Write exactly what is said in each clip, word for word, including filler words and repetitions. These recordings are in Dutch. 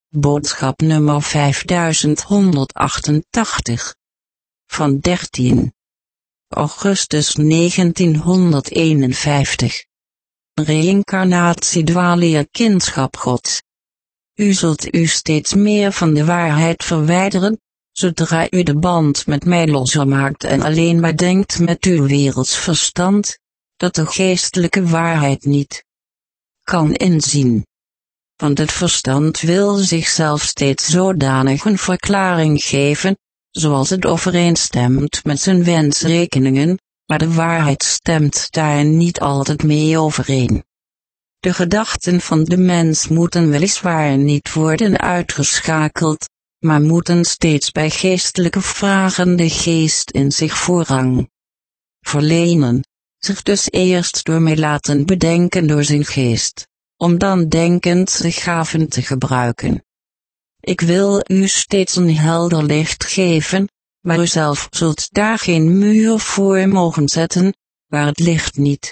Boodschap nummer vijfduizendhonderdachtentachtig. Van dertien augustus negentienhonderdeenenvijftig. Reïncarnatie dwalia kindschap Gods. U zult u steeds meer van de waarheid verwijderen, zodra u de band met mij losser maakt en alleen maar denkt met uw werelds verstand, dat de geestelijke waarheid niet kan inzien. Want het verstand wil zichzelf steeds zodanig een verklaring geven, zoals het overeenstemt met zijn wensrekeningen, maar de waarheid stemt daar niet altijd mee overeen. De gedachten van de mens moeten weliswaar niet worden uitgeschakeld, maar moeten steeds bij geestelijke vragen de geest in zich voorrang verlenen, zich dus eerst door mij laten bedenken door zijn geest, om dan denkend de gaven te gebruiken. Ik wil u steeds een helder licht geven, maar u zelf zult daar geen muur voor mogen zetten, waar het licht niet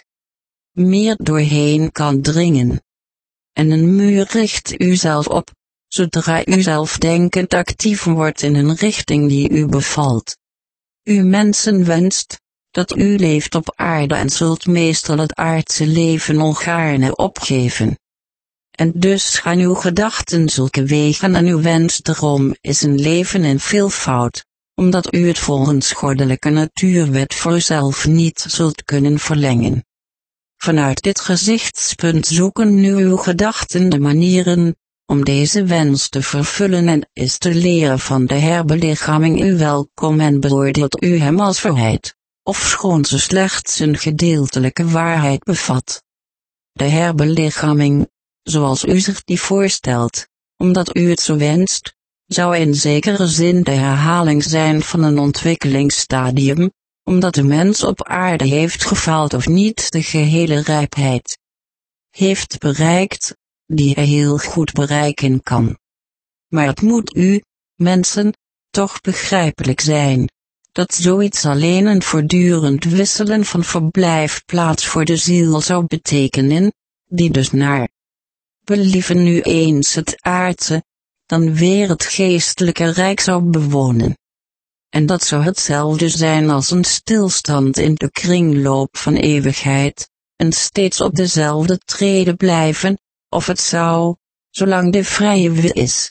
meer doorheen kan dringen. En een muur richt u zelf op, zodra u zelf denkend actief wordt in een richting die u bevalt. U mensen wenst, dat u leeft op aarde en zult meestal het aardse leven ongaarne opgeven. En dus gaan uw gedachten zulke wegen en uw wens daarom is een leven in veelvoud, omdat u het volgens goddelijke natuurwet voor uzelf niet zult kunnen verlengen. Vanuit dit gezichtspunt zoeken nu uw gedachten de manieren, om deze wens te vervullen en is de leren van de herbelichaming u welkom en beoordeelt u hem als waarheid, ofschoon ze slechts een gedeeltelijke waarheid bevat. De herbelichaming, zoals u zich die voorstelt, omdat u het zo wenst, zou in zekere zin de herhaling zijn van een ontwikkelingsstadium, omdat de mens op aarde heeft gefaald of niet de gehele rijpheid heeft bereikt, die hij heel goed bereiken kan. Maar het moet u, mensen, toch begrijpelijk zijn, dat zoiets alleen een voortdurend wisselen van verblijfplaats voor de ziel zou betekenen, die dus naar believen nu eens het aardse, dan weer het geestelijke rijk zou bewonen. En dat zou hetzelfde zijn als een stilstand in de kringloop van eeuwigheid, en steeds op dezelfde trede blijven, of het zou, zolang de vrije wil is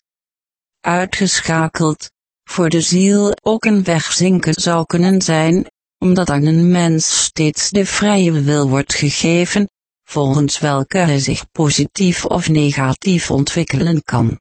uitgeschakeld, voor de ziel ook een wegzinken zou kunnen zijn, omdat aan een mens steeds de vrije wil wordt gegeven, volgens welke hij zich positief of negatief ontwikkelen kan.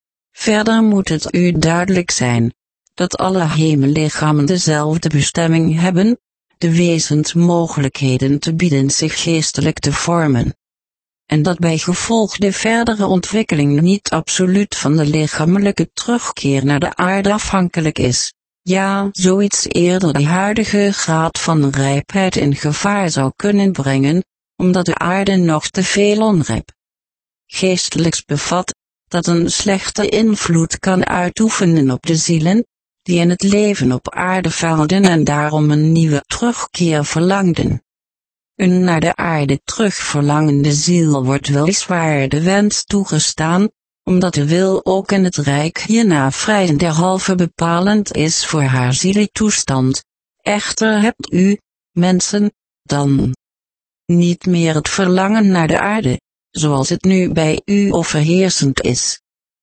Verder moet het u duidelijk zijn, dat alle hemellichamen dezelfde bestemming hebben, de wezensmogelijkheden te bieden zich geestelijk te vormen. En dat bij gevolg de verdere ontwikkeling niet absoluut van de lichamelijke terugkeer naar de aarde afhankelijk is, ja, zoiets eerder de huidige graad van rijpheid in gevaar zou kunnen brengen, omdat de aarde nog te veel onrijp geestelijks bevat, dat een slechte invloed kan uitoefenen op de zielen, die in het leven op aarde faalden en daarom een nieuwe terugkeer verlangden. Een naar de aarde terug verlangende ziel wordt weliswaar de wens toegestaan, omdat de wil ook in het rijk hierna vrij en derhalve bepalend is voor haar zieletoestand. Echter hebt u, mensen, dan niet meer het verlangen naar de aarde, zoals het nu bij u overheersend is.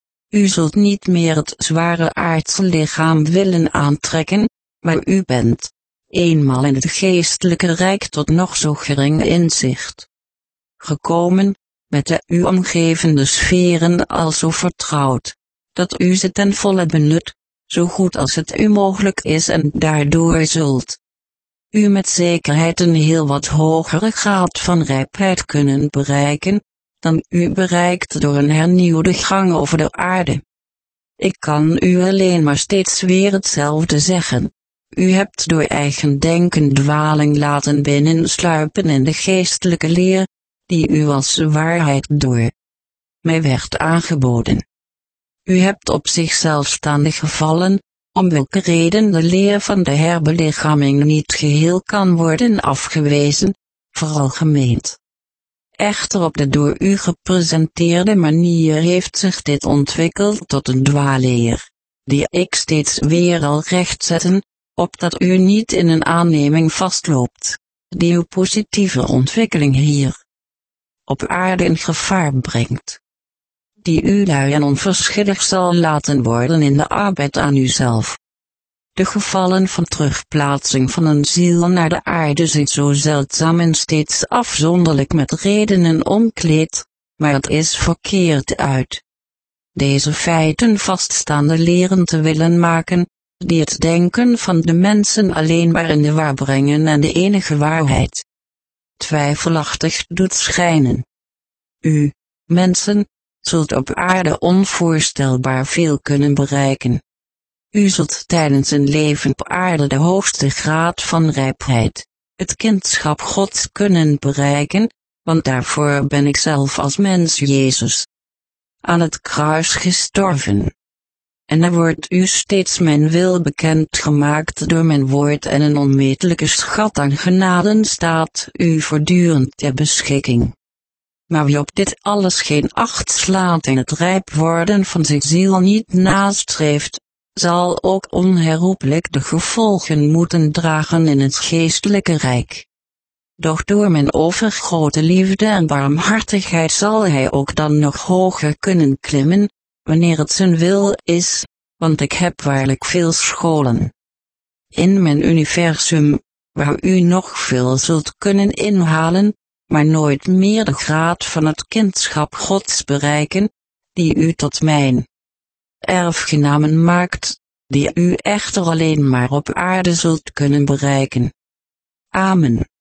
U zult niet meer het zware aardse lichaam willen aantrekken, maar u bent, eenmaal in het geestelijke rijk tot nog zo gering inzicht gekomen, met de u omgevende sferen al zo vertrouwd, dat u ze ten volle benut, zo goed als het u mogelijk is en daardoor zult u met zekerheid een heel wat hogere graad van rijpheid kunnen bereiken, dan u bereikt door een hernieuwde gang over de aarde. Ik kan u alleen maar steeds weer hetzelfde zeggen. U hebt door eigen denken dwaling laten binnensluipen in de geestelijke leer, die u als waarheid door mij werd aangeboden. U hebt op zichzelf staande gevallen, om welke reden de leer van de herbelichaming niet geheel kan worden afgewezen, veralgemeend Echter op de door u gepresenteerde manier heeft zich dit ontwikkeld tot een dwaalleer, die ik steeds weer al rechtzetten, opdat u niet in een aanneming vastloopt, die uw positieve ontwikkeling hier op aarde in gevaar brengt, die u lui en onverschillig zal laten worden in de arbeid aan uzelf. De gevallen van terugplaatsing van een ziel naar de aarde zijn zo zeldzaam en steeds afzonderlijk met redenen omkleed, maar het is verkeerd uit deze feiten vaststaande leren te willen maken, die het denken van de mensen alleen maar in de war brengen en de enige waarheid twijfelachtig doet schijnen. U, mensen, zult op aarde onvoorstelbaar veel kunnen bereiken. U zult tijdens een leven op aarde de hoogste graad van rijpheid, het kindschap Gods kunnen bereiken, want daarvoor ben ik zelf als mens Jezus aan het kruis gestorven. En er wordt u steeds mijn wil bekend gemaakt door mijn woord en een onmetelijke schat aan genaden staat u voortdurend ter beschikking. Maar wie op dit alles geen acht slaat en het rijp worden van zijn ziel niet nastreeft, zal ook onherroepelijk de gevolgen moeten dragen in het geestelijke rijk. Doch door mijn overgrote liefde en barmhartigheid zal hij ook dan nog hoger kunnen klimmen, wanneer het zijn wil is, want ik heb waarlijk veel scholen in mijn universum, waar u nog veel zult kunnen inhalen, maar nooit meer de graad van het kindschap Gods bereiken, die u tot mijn erfgenamen maakt, die u echter alleen maar op aarde zult kunnen bereiken. Amen.